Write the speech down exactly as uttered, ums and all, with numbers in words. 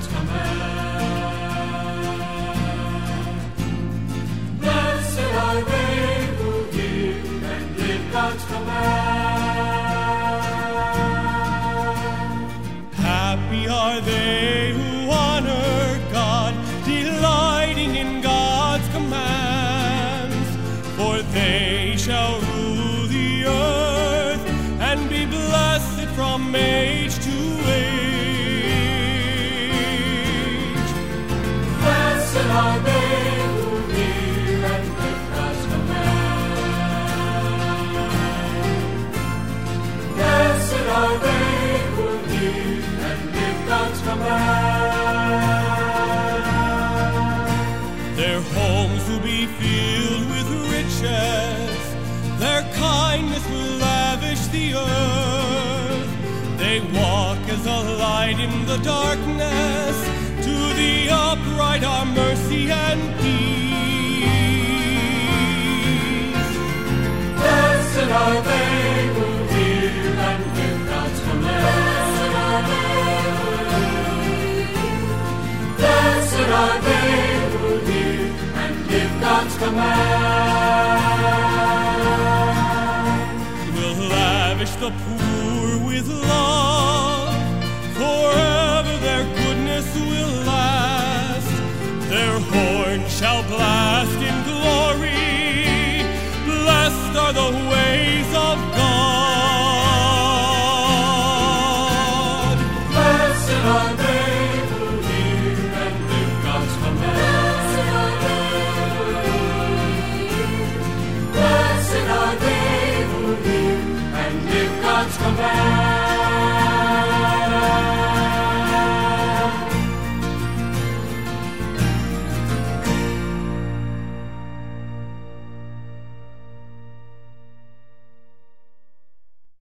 God's command. Blessed are they who hear and live God's command. Happy are they who honor God, delighting in God's commands, for they shall rule the earth and be blessed from age to age. Blessed are they who hear and live God's command. Blessed are they who hear and live God's command. Their homes will be filled with riches, their kindness will lavish the earth. They walk as a light in the darkness, to the upright are mercy and peace. Blessed are they who hear and live God's command. Blessed are they who hear and live God's command. Will lavish the poor with love, forever their goodness will last. Their horn shall blast in glory, blessed are the ways of God. Blessed are they who hear and live God's command. Blessed are they who hear and live God's command.